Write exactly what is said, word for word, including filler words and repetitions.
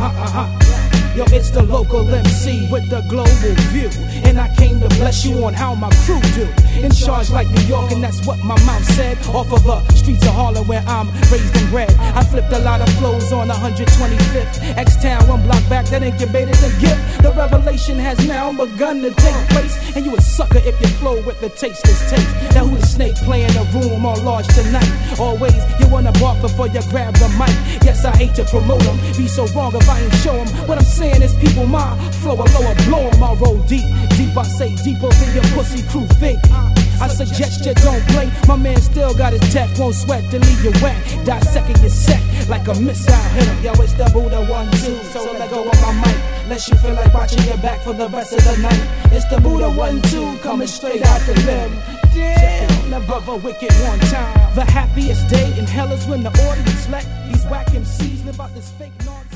Uh-huh, uh-huh. Yo, it's the local M C with the global view, and I came to bless you on how my crew do. In charge like New York, and that's what my mouth said. Off of the streets of Harlem where I'm raised and bred, I flipped a lot of flows on one twenty-fifth X-Town, one block back, that incubated the gift. The revelation has now begun to take place, and you a sucker if you flow with the tasteless taste. Now who the snake playing the room all large tonight? Always, you wanna bark before you grab the mic. Yes, I hate to promote them, be so wrong if I ain't show them. What I'm saying is people, my flow a lower, blow them. I roll deep, deep I say deeper than your pussy crew think. I suggest you don't blink. My man still got his tech, won't sweat to leave you wet. Dissecting your set like a missile hitter. Yo, it's the Buddha one two, so let go of my mic. Lest you feel like watching your back for the rest of the night. It's the Buddha one two, coming straight out the limb. Damn, never a wicked one time. The happiest day in hell is when the audience let these whack M Cs live out this fake nonsense.